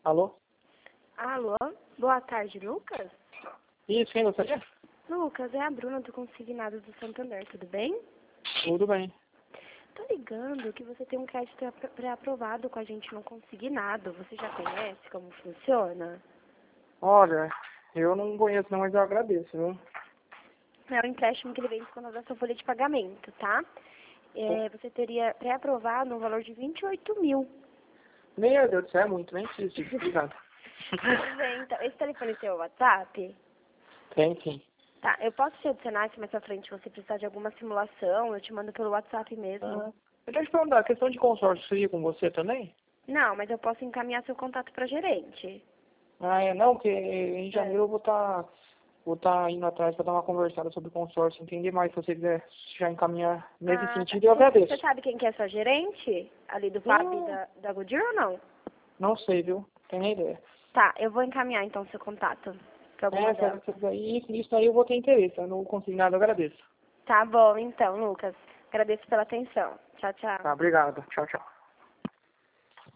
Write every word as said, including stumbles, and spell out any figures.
Alô? Alô? Boa tarde, Lucas? Isso, quem gostaria? Lucas, é a Bruna do Consignado do Santander, tudo bem? Tudo bem. Tô ligando que você tem um crédito pré-aprovado com a gente no Consignado. Você já conhece como funciona? Olha, eu não conheço não, mas eu agradeço, viu? É um empréstimo que ele vem quando da sua folha de pagamento, tá? É, você teria pré-aprovado no valor de vinte e oito mil. Meu Deus do céu, é muito, nem preciso disso, obrigado. Tudo bem, então. Esse telefone é seu WhatsApp? Tem sim. Tá, eu posso te adicionar se mais pra frente você precisar de alguma simulação, eu te mando pelo WhatsApp mesmo. Ah, deixa eu te perguntar, a questão de consórcio seria com você também? Não, mas eu posso encaminhar seu contato pra gerente. Ah, é, não, porque em É. janeiro eu vou estar vou tá indo atrás para dar uma conversada sobre consórcio, entender mais, se você quiser já encaminhar nesse Ah, tá. sentido, eu Você agradeço. sabe quem que é sua gerente? Ali do Fab Hum, da, da Goodyear ou não? não sei, viu? Tenho nem ideia. Tá, eu vou encaminhar então seu contato pra alguma É, delas. isso aí, isso aí eu vou ter interesse, eu não consigo nada, eu agradeço. Tá bom, então, Lucas. Agradeço pela atenção. Tchau, tchau. Tá, obrigado. Tchau, tchau.